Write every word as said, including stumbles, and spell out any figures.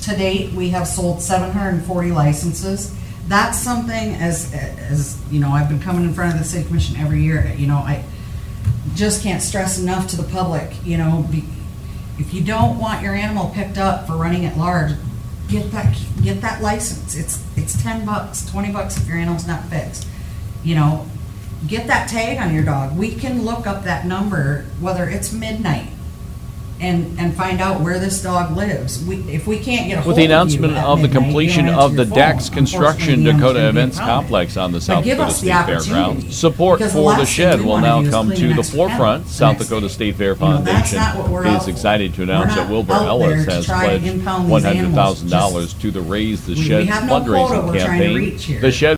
to date, we have sold seven hundred forty licenses. That's something, as, as, you know, I've been coming in front of the city commission every year, you know, I just can't stress enough to the public, you know, be, if you don't want your animal picked up for running at large, get that, get that license. It's, it's ten bucks, twenty bucks if your animal's not fixed. You know, get that tag on your dog. We can look up that number, whether it's midnight, and and find out where this dog lives. We, if we can't get a hold With the of you announcement at of the midnight, completion you don't of the answer your DEX phone. construction Unfortunately, Dakota the Events problem. Complex on the But South give Dakota us the State opportunity, Fairgrounds, support because the for the last shed thing we will wanna now do is come clean to an the extra forefront. kennel South next- Dakota State Fair You know, that's Foundation not what we're out is for. excited to We're announce not that Wilbur out there Ellis to has try and pledged impound these one hundred thousand animals. dollars Just- to the Raise the we- we Shed have no quota fundraising we're trying to campaign. reach here. The shed